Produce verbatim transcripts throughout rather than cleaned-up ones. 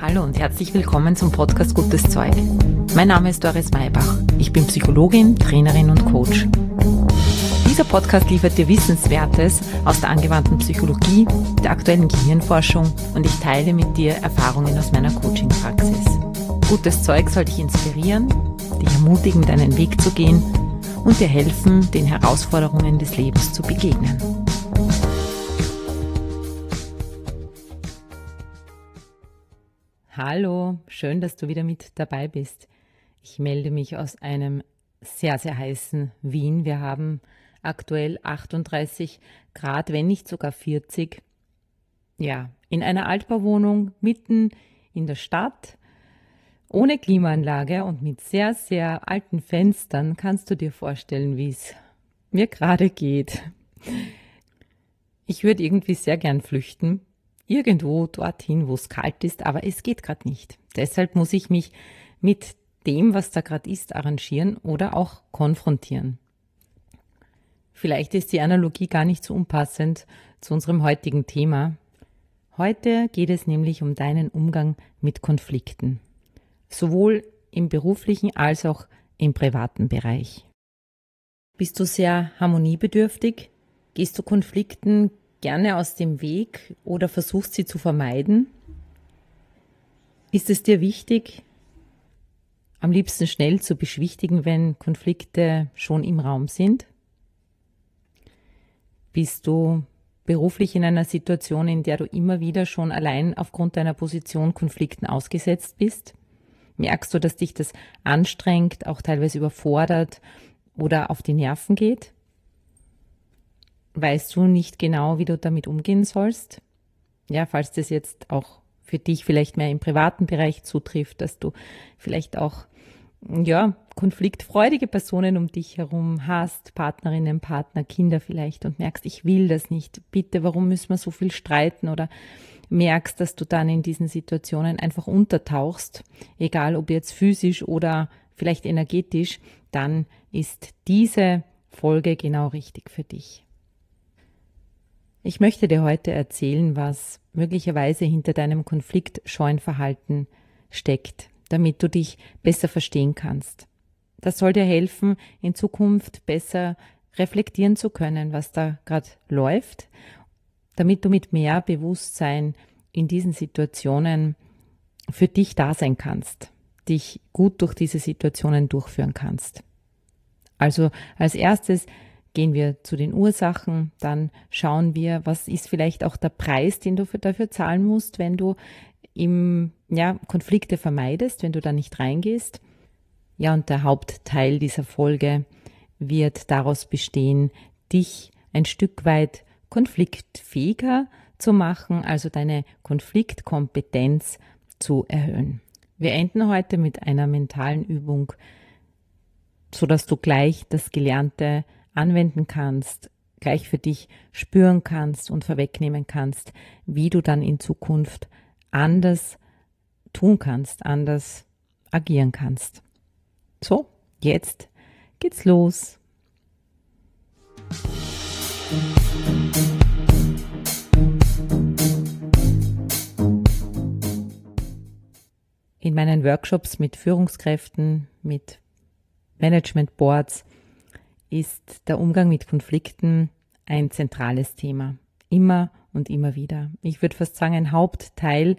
Hallo und herzlich willkommen zum Podcast Gutes Zeug. Mein Name ist Doris Maybach. Ich bin Psychologin, Trainerin und Coach. Dieser Podcast liefert dir Wissenswertes aus der angewandten Psychologie, der aktuellen Gehirnforschung und ich teile mit dir Erfahrungen aus meiner Coaching-Praxis. Gutes Zeug soll dich inspirieren, dich ermutigen, deinen Weg zu gehen und dir helfen, den Herausforderungen des Lebens zu begegnen. Hallo, schön, dass du wieder mit dabei bist. Ich melde mich aus einem sehr, sehr heißen Wien. Wir haben aktuell achtunddreißig Grad, wenn nicht sogar vierzig. Ja, in einer Altbauwohnung mitten in der Stadt, ohne Klimaanlage und mit sehr, sehr alten Fenstern. Kannst du dir vorstellen, wie es mir gerade geht? Ich würde irgendwie sehr gern flüchten. Irgendwo dorthin, wo es kalt ist, aber es geht gerade nicht. Deshalb muss ich mich mit dem, was da gerade ist, arrangieren oder auch konfrontieren. Vielleicht ist die Analogie gar nicht so unpassend zu unserem heutigen Thema. Heute geht es nämlich um deinen Umgang mit Konflikten, sowohl im beruflichen als auch im privaten Bereich. Bist du sehr harmoniebedürftig? Gehst du Konflikten gerne aus dem Weg oder versuchst sie zu vermeiden? Ist es dir wichtig, am liebsten schnell zu beschwichtigen, wenn Konflikte schon im Raum sind? Bist du beruflich in einer Situation, in der du immer wieder schon allein aufgrund deiner Position Konflikten ausgesetzt bist? Merkst du, dass dich das anstrengt, auch teilweise überfordert oder auf die Nerven geht? Weißt du nicht genau, wie du damit umgehen sollst? Ja, falls das jetzt auch für dich vielleicht mehr im privaten Bereich zutrifft, dass du vielleicht auch ja, konfliktfreudige Personen um dich herum hast, Partnerinnen, Partner, Kinder vielleicht und merkst, ich will das nicht. Bitte, warum müssen wir so viel streiten? Oder merkst, dass du dann in diesen Situationen einfach untertauchst, egal ob jetzt physisch oder vielleicht energetisch, dann ist diese Folge genau richtig für dich. Ich möchte dir heute erzählen, was möglicherweise hinter deinem konfliktscheuen Verhalten steckt, damit du dich besser verstehen kannst. Das soll dir helfen, in Zukunft besser reflektieren zu können, was da gerade läuft, damit du mit mehr Bewusstsein in diesen Situationen für dich da sein kannst, dich gut durch diese Situationen durchführen kannst. Also als erstes gehen wir zu den Ursachen, dann schauen wir, was ist vielleicht auch der Preis, den du für, dafür zahlen musst, wenn du im, ja, Konflikte vermeidest, wenn du da nicht reingehst. Ja, und der Hauptteil dieser Folge wird daraus bestehen, dich ein Stück weit konfliktfähiger zu machen, also deine Konfliktkompetenz zu erhöhen. Wir enden heute mit einer mentalen Übung, sodass du gleich das Gelernte anwenden kannst, gleich für dich spüren kannst und vorwegnehmen kannst, wie du dann in Zukunft anders tun kannst, anders agieren kannst. So, jetzt geht's los. In meinen Workshops mit Führungskräften, mit Management Boards ist der Umgang mit Konflikten ein zentrales Thema. Immer und immer wieder. Ich würde fast sagen, ein Hauptteil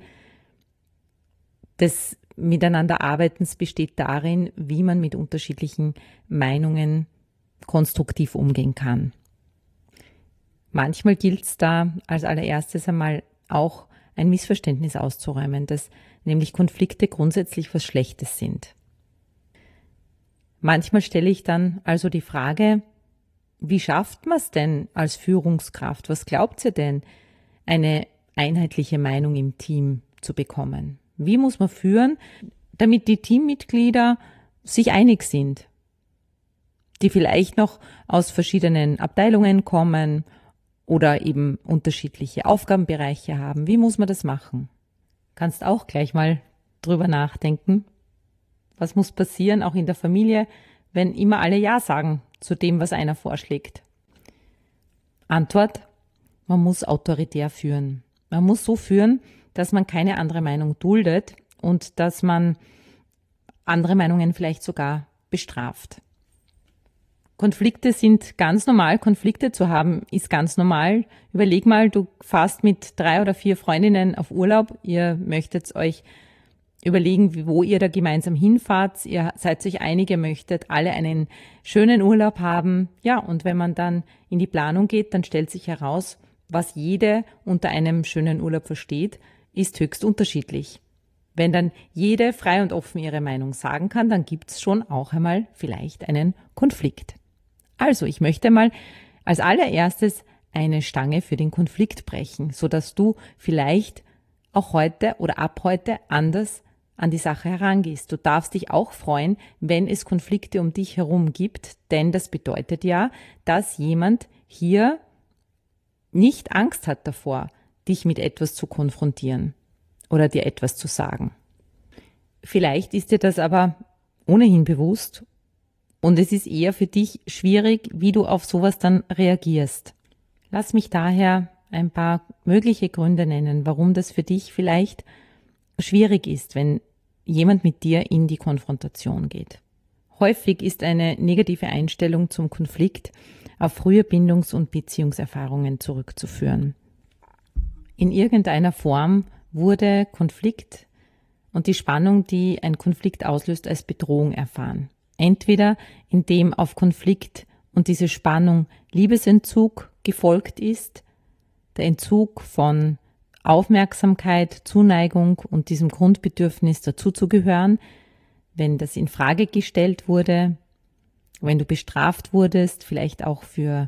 des Miteinanderarbeitens besteht darin, wie man mit unterschiedlichen Meinungen konstruktiv umgehen kann. Manchmal gilt es da als allererstes einmal auch ein Missverständnis auszuräumen, dass nämlich Konflikte grundsätzlich was Schlechtes sind. Manchmal stelle ich dann also die Frage, wie schafft man es denn als Führungskraft? Was glaubt ihr denn, eine einheitliche Meinung im Team zu bekommen? Wie muss man führen, damit die Teammitglieder sich einig sind, die vielleicht noch aus verschiedenen Abteilungen kommen oder eben unterschiedliche Aufgabenbereiche haben? Wie muss man das machen? Kannst auch gleich mal drüber nachdenken. Was muss passieren, auch in der Familie, wenn immer alle Ja sagen zu dem, was einer vorschlägt? Antwort: Man muss autoritär führen. Man muss so führen, dass man keine andere Meinung duldet und dass man andere Meinungen vielleicht sogar bestraft. Konflikte sind ganz normal. Konflikte zu haben ist ganz normal. Überleg mal, du fährst mit drei oder vier Freundinnen auf Urlaub. Ihr möchtet euch überlegen, wo ihr da gemeinsam hinfahrt. Ihr seid euch einig, ihr möchtet alle einen schönen Urlaub haben. Ja, und wenn man dann in die Planung geht, dann stellt sich heraus, was jede unter einem schönen Urlaub versteht, ist höchst unterschiedlich. Wenn dann jede frei und offen ihre Meinung sagen kann, dann gibt es schon auch einmal vielleicht einen Konflikt. Also, ich möchte mal als allererstes eine Stange für den Konflikt brechen, sodass du vielleicht auch heute oder ab heute anders an die Sache herangehst. Du darfst dich auch freuen, wenn es Konflikte um dich herum gibt, denn das bedeutet ja, dass jemand hier nicht Angst hat davor, dich mit etwas zu konfrontieren oder dir etwas zu sagen. Vielleicht ist dir das aber ohnehin bewusst und es ist eher für dich schwierig, wie du auf sowas dann reagierst. Lass mich daher ein paar mögliche Gründe nennen, warum das für dich vielleicht schwierig ist, wenn jemand mit dir in die Konfrontation geht. Häufig ist eine negative Einstellung zum Konflikt auf frühe Bindungs- und Beziehungserfahrungen zurückzuführen. In irgendeiner Form wurde Konflikt und die Spannung, die ein Konflikt auslöst, als Bedrohung erfahren. Entweder indem auf Konflikt und diese Spannung Liebesentzug gefolgt ist, der Entzug von Aufmerksamkeit, Zuneigung und diesem Grundbedürfnis dazuzugehören, wenn das in Frage gestellt wurde, wenn du bestraft wurdest, vielleicht auch für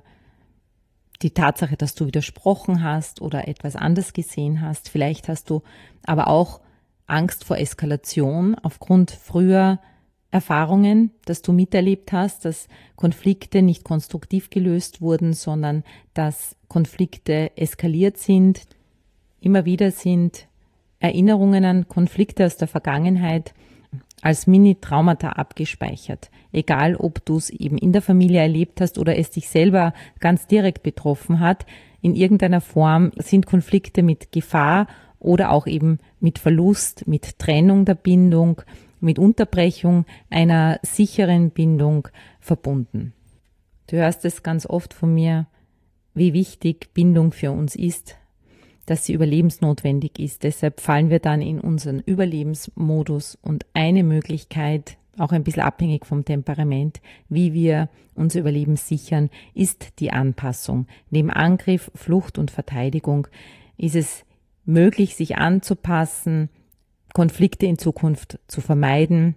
die Tatsache, dass du widersprochen hast oder etwas anders gesehen hast. Vielleicht hast du aber auch Angst vor Eskalation aufgrund früher Erfahrungen, dass du miterlebt hast, dass Konflikte nicht konstruktiv gelöst wurden, sondern dass Konflikte eskaliert sind. Immer wieder sind Erinnerungen an Konflikte aus der Vergangenheit als Mini-Traumata abgespeichert. Egal, ob du es eben in der Familie erlebt hast oder es dich selber ganz direkt betroffen hat, in irgendeiner Form sind Konflikte mit Gefahr oder auch eben mit Verlust, mit Trennung der Bindung, mit Unterbrechung einer sicheren Bindung verbunden. Du hörst es ganz oft von mir, wie wichtig Bindung für uns ist, dass sie überlebensnotwendig ist. Deshalb fallen wir dann in unseren Überlebensmodus und eine Möglichkeit, auch ein bisschen abhängig vom Temperament, wie wir unser Überleben sichern, ist die Anpassung. Neben Angriff, Flucht und Verteidigung ist es möglich, sich anzupassen, Konflikte in Zukunft zu vermeiden.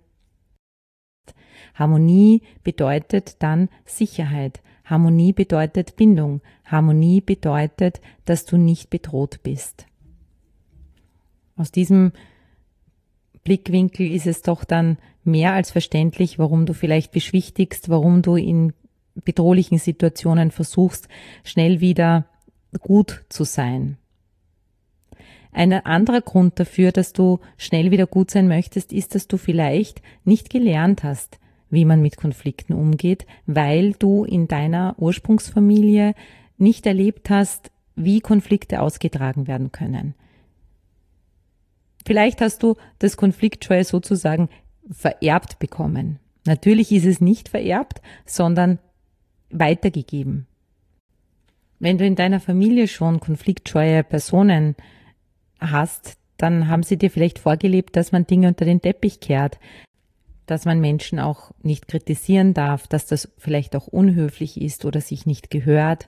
Harmonie bedeutet dann Sicherheit. Harmonie bedeutet Bindung. Harmonie bedeutet, dass du nicht bedroht bist. Aus diesem Blickwinkel ist es doch dann mehr als verständlich, warum du vielleicht beschwichtigst, warum du in bedrohlichen Situationen versuchst, schnell wieder gut zu sein. Ein anderer Grund dafür, dass du schnell wieder gut sein möchtest, ist, dass du vielleicht nicht gelernt hast, wie man mit Konflikten umgeht, weil du in deiner Ursprungsfamilie nicht erlebt hast, wie Konflikte ausgetragen werden können. Vielleicht hast du das Konfliktscheue sozusagen vererbt bekommen. Natürlich ist es nicht vererbt, sondern weitergegeben. Wenn du in deiner Familie schon konfliktscheue Personen hast, dann haben sie dir vielleicht vorgelebt, dass man Dinge unter den Teppich kehrt, dass man Menschen auch nicht kritisieren darf, dass das vielleicht auch unhöflich ist oder sich nicht gehört.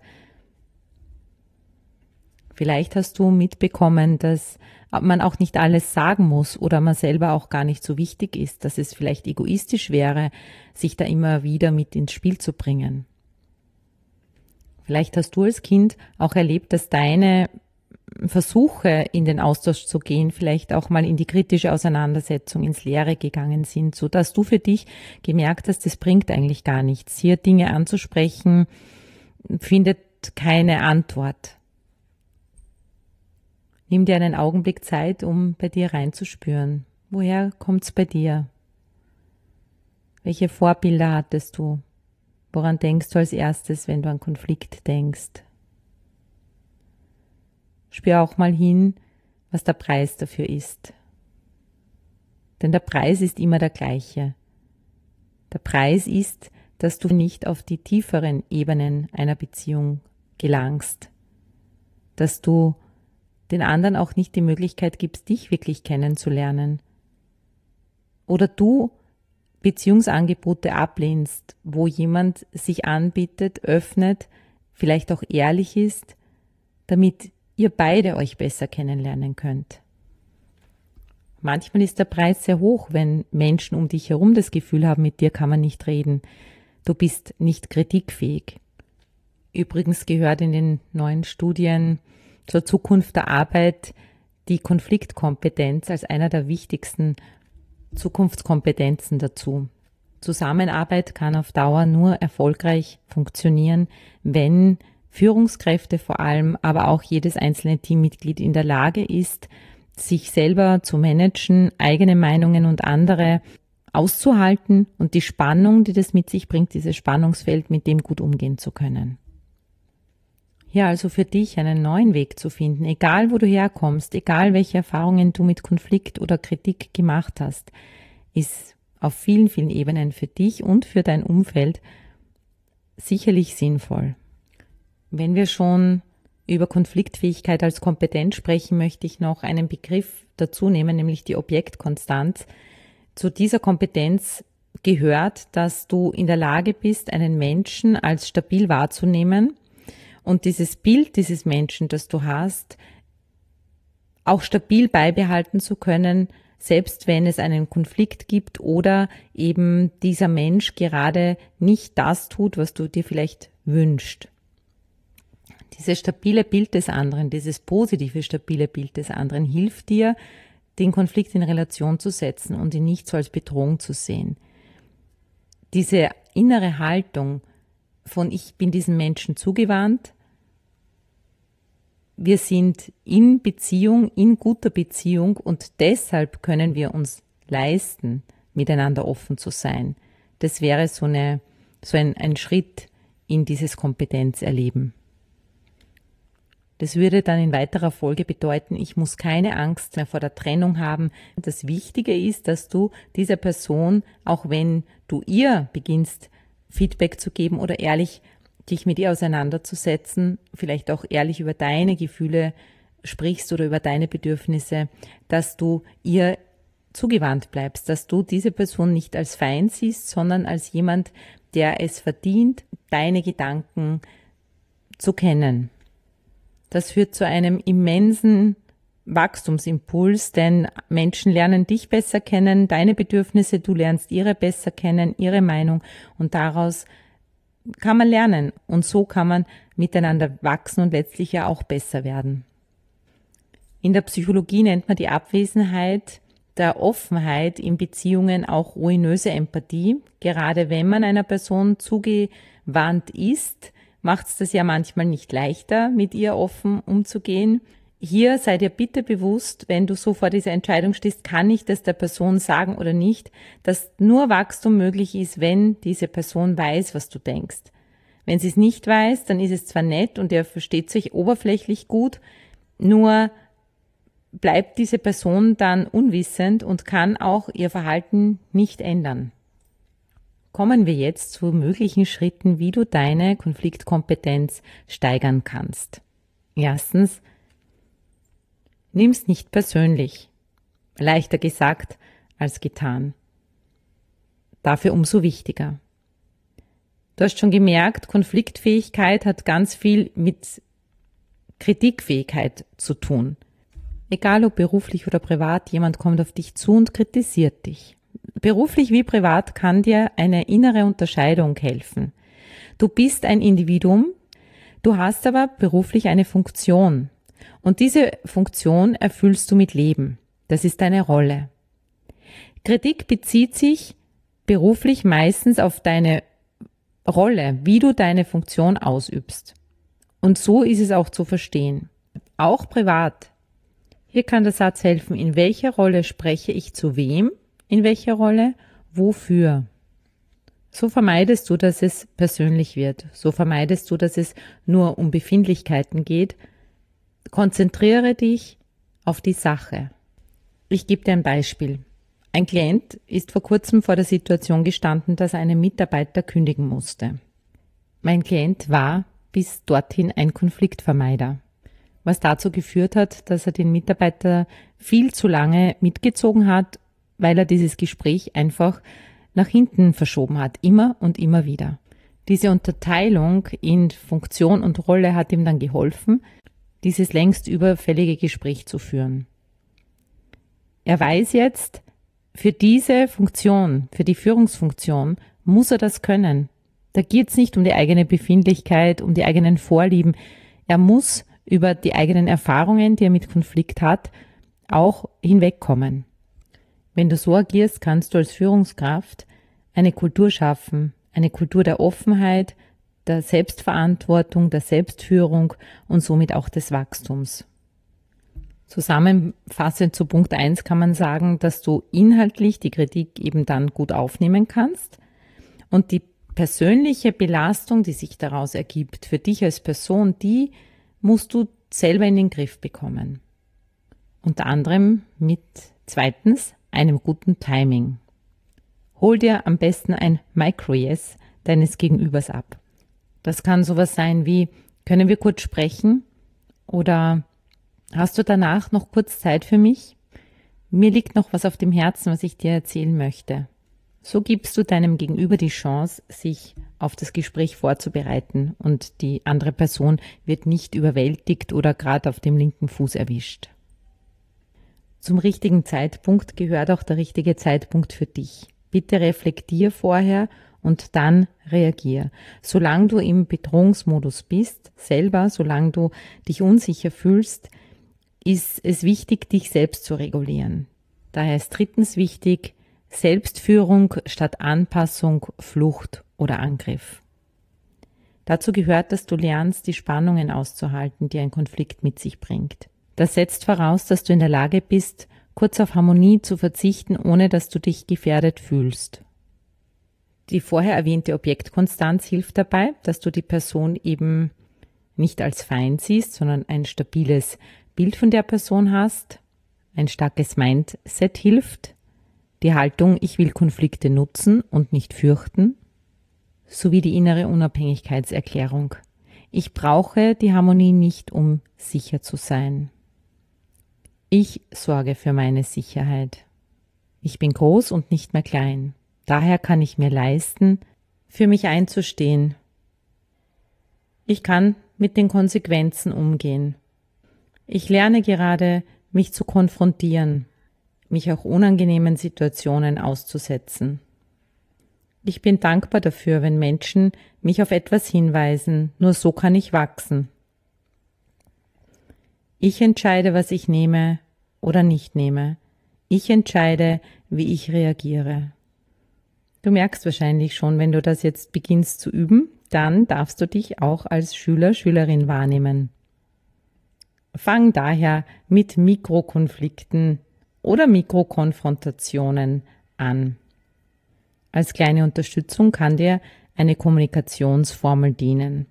Vielleicht hast du mitbekommen, dass man auch nicht alles sagen muss oder man selber auch gar nicht so wichtig ist, dass es vielleicht egoistisch wäre, sich da immer wieder mit ins Spiel zu bringen. Vielleicht hast du als Kind auch erlebt, dass deine Versuche, in den Austausch zu gehen, vielleicht auch mal in die kritische Auseinandersetzung, ins Leere gegangen sind, so dass du für dich gemerkt hast, das bringt eigentlich gar nichts. Hier Dinge anzusprechen, findet keine Antwort. Nimm dir einen Augenblick Zeit, um bei dir reinzuspüren. Woher kommt's bei dir? Welche Vorbilder hattest du? Woran denkst du als erstes, wenn du an Konflikt denkst? Spür auch mal hin, was der Preis dafür ist. Denn der Preis ist immer der gleiche. Der Preis ist, dass du nicht auf die tieferen Ebenen einer Beziehung gelangst, dass du den anderen auch nicht die Möglichkeit gibst, dich wirklich kennenzulernen, oder du Beziehungsangebote ablehnst, wo jemand sich anbietet, öffnet, vielleicht auch ehrlich ist, damit ihr beide euch besser kennenlernen könnt. Manchmal ist der Preis sehr hoch, wenn Menschen um dich herum das Gefühl haben, mit dir kann man nicht reden. Du bist nicht kritikfähig. Übrigens gehört in den neuen Studien zur Zukunft der Arbeit die Konfliktkompetenz als einer der wichtigsten Zukunftskompetenzen dazu. Zusammenarbeit kann auf Dauer nur erfolgreich funktionieren, wenn Führungskräfte vor allem, aber auch jedes einzelne Teammitglied in der Lage ist, sich selber zu managen, eigene Meinungen und andere auszuhalten und die Spannung, die das mit sich bringt, dieses Spannungsfeld, mit dem gut umgehen zu können. Hier also für dich einen neuen Weg zu finden, egal wo du herkommst, egal welche Erfahrungen du mit Konflikt oder Kritik gemacht hast, ist auf vielen, vielen Ebenen für dich und für dein Umfeld sicherlich sinnvoll. Wenn wir schon über Konfliktfähigkeit als Kompetenz sprechen, möchte ich noch einen Begriff dazu nehmen, nämlich die Objektkonstanz. Zu dieser Kompetenz gehört, dass du in der Lage bist, einen Menschen als stabil wahrzunehmen und dieses Bild dieses Menschen, das du hast, auch stabil beibehalten zu können, selbst wenn es einen Konflikt gibt oder eben dieser Mensch gerade nicht das tut, was du dir vielleicht wünschst. Dieses stabile Bild des anderen, dieses positive, stabile Bild des anderen hilft dir, den Konflikt in Relation zu setzen und ihn nicht so als Bedrohung zu sehen. Diese innere Haltung von ich bin diesem Menschen zugewandt, wir sind in Beziehung, in guter Beziehung und deshalb können wir uns leisten, miteinander offen zu sein. Das wäre so, eine, so ein, ein Schritt in dieses Kompetenzerleben. Das würde dann in weiterer Folge bedeuten, ich muss keine Angst mehr vor der Trennung haben. Das Wichtige ist, dass du dieser Person, auch wenn du ihr beginnst, Feedback zu geben oder ehrlich dich mit ihr auseinanderzusetzen, vielleicht auch ehrlich über deine Gefühle sprichst oder über deine Bedürfnisse, dass du ihr zugewandt bleibst, dass du diese Person nicht als Feind siehst, sondern als jemand, der es verdient, deine Gedanken zu kennen. Das führt zu einem immensen Wachstumsimpuls, denn Menschen lernen dich besser kennen, deine Bedürfnisse, du lernst ihre besser kennen, ihre Meinung und daraus kann man lernen und so kann man miteinander wachsen und letztlich ja auch besser werden. In der Psychologie nennt man die Abwesenheit der Offenheit in Beziehungen auch ruinöse Empathie. Gerade wenn man einer Person zugewandt ist, macht es das ja manchmal nicht leichter, mit ihr offen umzugehen. Hier sei dir bitte bewusst, wenn du so vor dieser Entscheidung stehst, kann ich das der Person sagen oder nicht, dass nur Wachstum möglich ist, wenn diese Person weiß, was du denkst. Wenn sie es nicht weiß, dann ist es zwar nett und ihr versteht sich oberflächlich gut, nur bleibt diese Person dann unwissend und kann auch ihr Verhalten nicht ändern. Kommen wir jetzt zu möglichen Schritten, wie du deine Konfliktkompetenz steigern kannst. Erstens, nimm's nicht persönlich. Leichter gesagt als getan. Dafür umso wichtiger. Du hast schon gemerkt, Konfliktfähigkeit hat ganz viel mit Kritikfähigkeit zu tun. Egal ob beruflich oder privat, jemand kommt auf dich zu und kritisiert dich. Beruflich wie privat kann dir eine innere Unterscheidung helfen. Du bist ein Individuum, du hast aber beruflich eine Funktion. Und diese Funktion erfüllst du mit Leben. Das ist deine Rolle. Kritik bezieht sich beruflich meistens auf deine Rolle, wie du deine Funktion ausübst. Und so ist es auch zu verstehen. Auch privat. Hier kann der Satz helfen, in welcher Rolle spreche ich zu wem, in welcher Rolle, wofür. So vermeidest du, dass es persönlich wird. So vermeidest du, dass es nur um Befindlichkeiten geht. Konzentriere dich auf die Sache. Ich gebe dir ein Beispiel. Ein Klient ist vor kurzem vor der Situation gestanden, dass er einen Mitarbeiter kündigen musste. Mein Klient war bis dorthin ein Konfliktvermeider, was dazu geführt hat, dass er den Mitarbeiter viel zu lange mitgezogen hat, weil er dieses Gespräch einfach nach hinten verschoben hat, immer und immer wieder. Diese Unterteilung in Funktion und Rolle hat ihm dann geholfen, dieses längst überfällige Gespräch zu führen. Er weiß jetzt, für diese Funktion, für die Führungsfunktion, muss er das können. Da geht es nicht um die eigene Befindlichkeit, um die eigenen Vorlieben. Er muss über die eigenen Erfahrungen, die er mit Konflikt hat, auch hinwegkommen. Wenn du so agierst, kannst du als Führungskraft eine Kultur schaffen, eine Kultur der Offenheit, der Selbstverantwortung, der Selbstführung und somit auch des Wachstums. Zusammenfassend zu Punkt eins kann man sagen, dass du inhaltlich die Kritik eben dann gut aufnehmen kannst und die persönliche Belastung, die sich daraus ergibt, für dich als Person, die musst du selber in den Griff bekommen. Unter anderem mit zweitens einem guten Timing. Hol dir am besten ein Micro-Yes deines Gegenübers ab. Das kann sowas sein wie, können wir kurz sprechen? Oder hast du danach noch kurz Zeit für mich? Mir liegt noch was auf dem Herzen, was ich dir erzählen möchte. So gibst du deinem Gegenüber die Chance, sich auf das Gespräch vorzubereiten und die andere Person wird nicht überwältigt oder gerade auf dem linken Fuß erwischt. Zum richtigen Zeitpunkt gehört auch der richtige Zeitpunkt für dich. Bitte reflektier vorher und dann reagier. Solange du im Bedrohungsmodus bist, selber, solange du dich unsicher fühlst, ist es wichtig, dich selbst zu regulieren. Daher ist drittens wichtig, Selbstführung statt Anpassung, Flucht oder Angriff. Dazu gehört, dass du lernst, die Spannungen auszuhalten, die ein Konflikt mit sich bringt. Das setzt voraus, dass du in der Lage bist, kurz auf Harmonie zu verzichten, ohne dass du dich gefährdet fühlst. Die vorher erwähnte Objektkonstanz hilft dabei, dass du die Person eben nicht als Feind siehst, sondern ein stabiles Bild von der Person hast. Ein starkes Mindset hilft. Die Haltung, ich will Konflikte nutzen und nicht fürchten. Sowie die innere Unabhängigkeitserklärung. Ich brauche die Harmonie nicht, um sicher zu sein. Ich sorge für meine Sicherheit. Ich bin groß und nicht mehr klein. Daher kann ich mir leisten, für mich einzustehen. Ich kann mit den Konsequenzen umgehen. Ich lerne gerade, mich zu konfrontieren, mich auch unangenehmen Situationen auszusetzen. Ich bin dankbar dafür, wenn Menschen mich auf etwas hinweisen, nur so kann ich wachsen. Ich entscheide, was ich nehme oder nicht nehme. Ich entscheide, wie ich reagiere. Du merkst wahrscheinlich schon, wenn du das jetzt beginnst zu üben, dann darfst du dich auch als Schüler, Schülerin wahrnehmen. Fang daher mit Mikrokonflikten oder Mikrokonfrontationen an. Als kleine Unterstützung kann dir eine Kommunikationsformel dienen.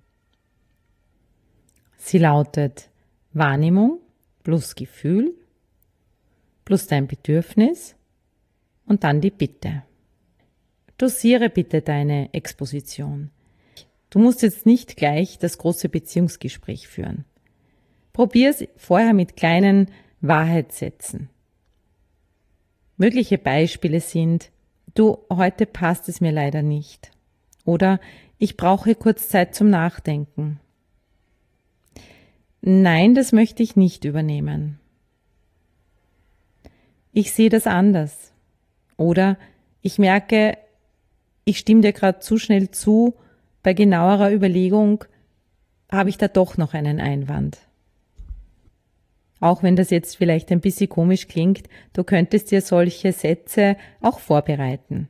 Sie lautet Wahrnehmung plus Gefühl plus dein Bedürfnis und dann die Bitte. Dosiere bitte deine Exposition. Du musst jetzt nicht gleich das große Beziehungsgespräch führen. Probier es vorher mit kleinen Wahrheitssätzen. Mögliche Beispiele sind, du, heute passt es mir leider nicht. Oder ich brauche kurz Zeit zum Nachdenken. Nein, das möchte ich nicht übernehmen. Ich sehe das anders. Oder ich merke, ich stimme dir gerade zu schnell zu, bei genauerer Überlegung habe ich da doch noch einen Einwand. Auch wenn das jetzt vielleicht ein bisschen komisch klingt, du könntest dir solche Sätze auch vorbereiten.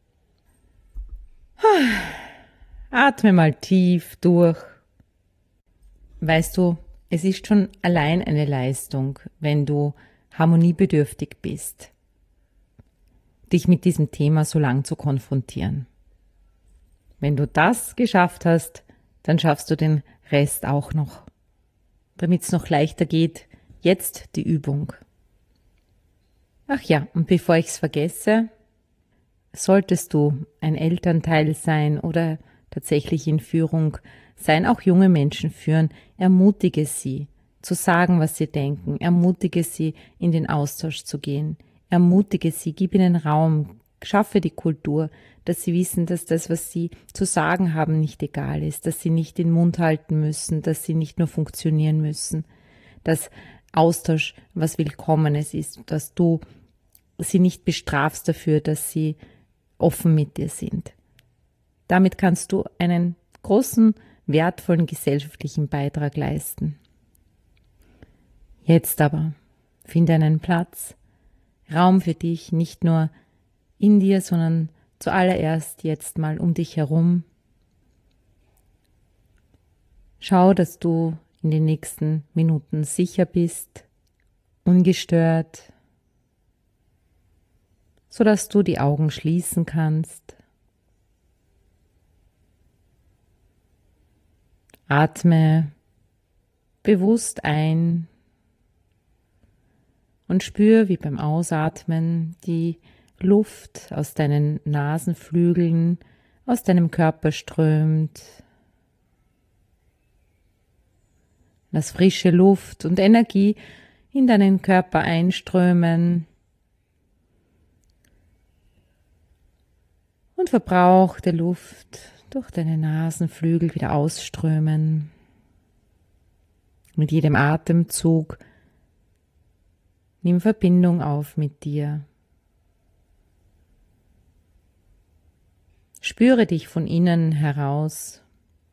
Atme mal tief durch. Weißt du, es ist schon allein eine Leistung, wenn du harmoniebedürftig bist, dich mit diesem Thema so lang zu konfrontieren. Wenn du das geschafft hast, dann schaffst du den Rest auch noch. Damit es noch leichter geht, jetzt die Übung. Ach ja, und bevor ich es vergesse, solltest du ein Elternteil sein oder tatsächlich in Führung sein, auch junge Menschen führen, ermutige sie zu sagen, was sie denken, ermutige sie in den Austausch zu gehen, ermutige sie, gib ihnen Raum, schaffe die Kultur, dass sie wissen, dass das, was sie zu sagen haben, nicht egal ist, dass sie nicht den Mund halten müssen, dass sie nicht nur funktionieren müssen, dass Austausch was Willkommenes ist, dass du sie nicht bestrafst dafür, dass sie offen mit dir sind. Damit kannst du einen großen, wertvollen gesellschaftlichen Beitrag leisten. Jetzt aber finde einen Platz, Raum für dich, nicht nur in dir, sondern zuallererst jetzt mal um dich herum. Schau, dass du in den nächsten Minuten sicher bist, ungestört, sodass du die Augen schließen kannst. Atme bewusst ein und spür, wie beim Ausatmen die Luft aus deinen Nasenflügeln, aus deinem Körper strömt. Lass frische Luft und Energie in deinen Körper einströmen und verbrauchte Luft durch deine Nasenflügel wieder ausströmen. Mit jedem Atemzug nimm Verbindung auf mit dir. Spüre dich von innen heraus.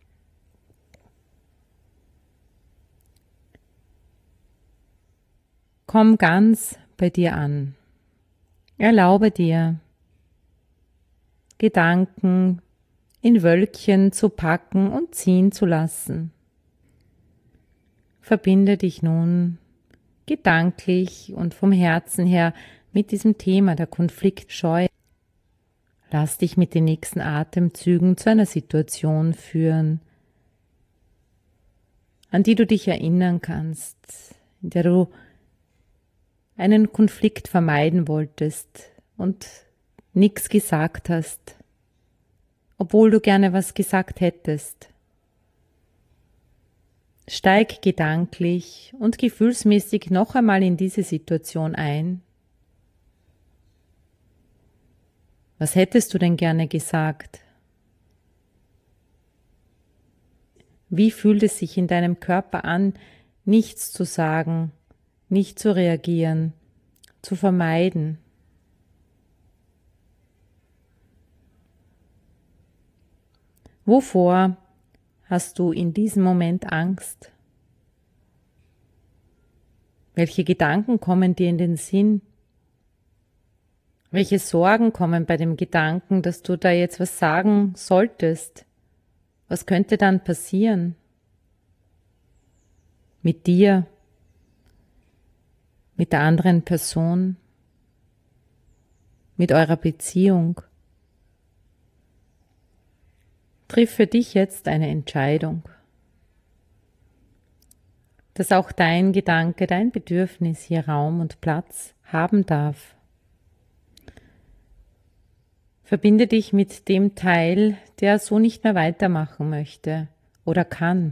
Komm ganz bei dir an. Erlaube dir, Gedanken in Wölkchen zu packen und ziehen zu lassen. Verbinde dich nun gedanklich und vom Herzen her mit diesem Thema der Konfliktscheu. Lass dich mit den nächsten Atemzügen zu einer Situation führen, an die du dich erinnern kannst, in der du einen Konflikt vermeiden wolltest und nichts gesagt hast, obwohl du gerne was gesagt hättest. Steig gedanklich und gefühlsmäßig noch einmal in diese Situation ein. Was hättest du denn gerne gesagt? Wie fühlt es sich in deinem Körper an, nichts zu sagen, nicht zu reagieren, zu vermeiden? Wovor hast du in diesem Moment Angst? Welche Gedanken kommen dir in den Sinn? Welche Sorgen kommen bei dem Gedanken, dass du da jetzt was sagen solltest? Was könnte dann passieren? Mit dir? Mit der anderen Person? Mit eurer Beziehung? Triff für dich jetzt eine Entscheidung, dass auch dein Gedanke, dein Bedürfnis hier Raum und Platz haben darf. Verbinde dich mit dem Teil, der so nicht mehr weitermachen möchte oder kann.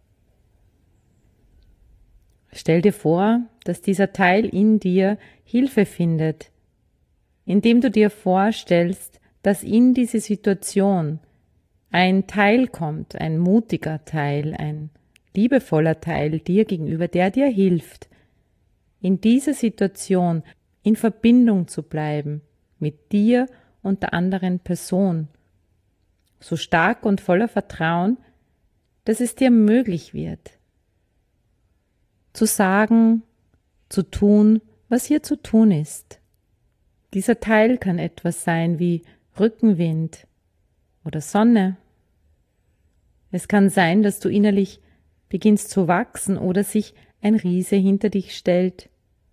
Stell dir vor, dass dieser Teil in dir Hilfe findet, indem du dir vorstellst, dass in diese Situation ein Teil kommt, ein mutiger Teil, ein liebevoller Teil dir gegenüber, der dir hilft, in dieser Situation in Verbindung zu bleiben mit dir und der anderen Person, so stark und voller Vertrauen, dass es dir möglich wird, zu sagen, zu tun, was hier zu tun ist. Dieser Teil kann etwas sein wie Rückenwind oder Sonne. Es kann sein, dass du innerlich beginnst zu wachsen oder sich ein Riese hinter dich stellt.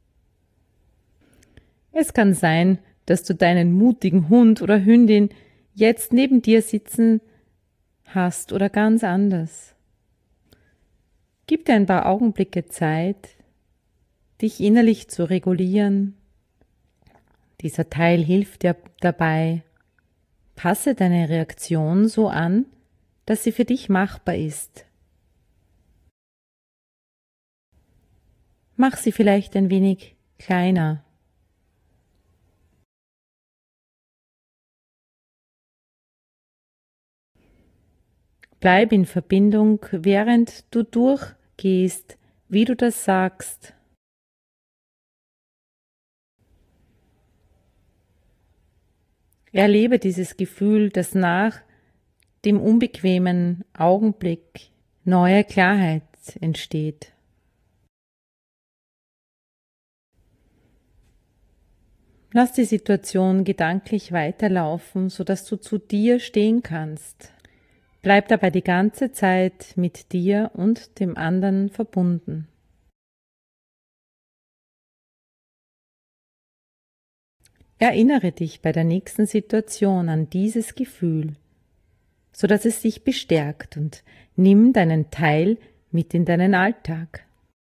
Es kann sein, dass du deinen mutigen Hund oder Hündin jetzt neben dir sitzen hast oder ganz anders. Gib dir ein paar Augenblicke Zeit, dich innerlich zu regulieren. Dieser Teil hilft dir dabei. Passe deine Reaktion so an, dass sie für dich machbar ist. Mach sie vielleicht ein wenig kleiner. Bleib in Verbindung, während du durchgehst, wie du das sagst. Erlebe dieses Gefühl, dass nach dem unbequemen Augenblick neue Klarheit entsteht. Lass die Situation gedanklich weiterlaufen, sodass du zu dir stehen kannst. Bleib dabei die ganze Zeit mit dir und dem anderen verbunden. Erinnere dich bei der nächsten Situation an dieses Gefühl, sodass es dich bestärkt, und nimm deinen Teil mit in deinen Alltag.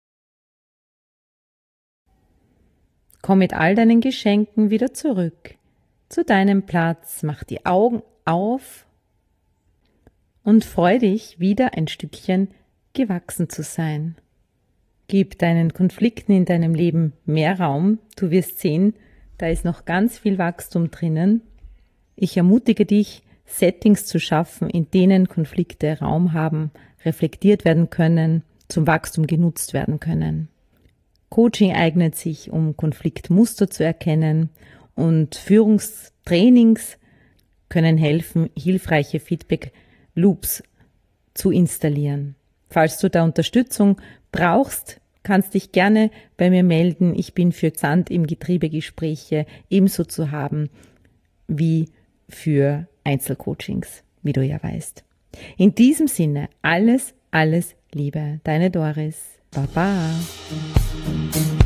Komm mit all deinen Geschenken wieder zurück zu deinem Platz, mach die Augen auf und freu dich, wieder ein Stückchen gewachsen zu sein. Gib deinen Konflikten in deinem Leben mehr Raum, du wirst sehen, da ist noch ganz viel Wachstum drinnen. Ich ermutige dich, Settings zu schaffen, in denen Konflikte Raum haben, reflektiert werden können, zum Wachstum genutzt werden können. Coaching eignet sich, um Konfliktmuster zu erkennen, und Führungstrainings können helfen, hilfreiche Feedback-Loops zu installieren. Falls du da Unterstützung brauchst, kannst dich gerne bei mir melden. Ich bin für Sand im Getriebe Gespräche ebenso zu haben wie für Einzelcoachings, wie du ja weißt. In diesem Sinne, alles, alles Liebe, deine Doris. Baba.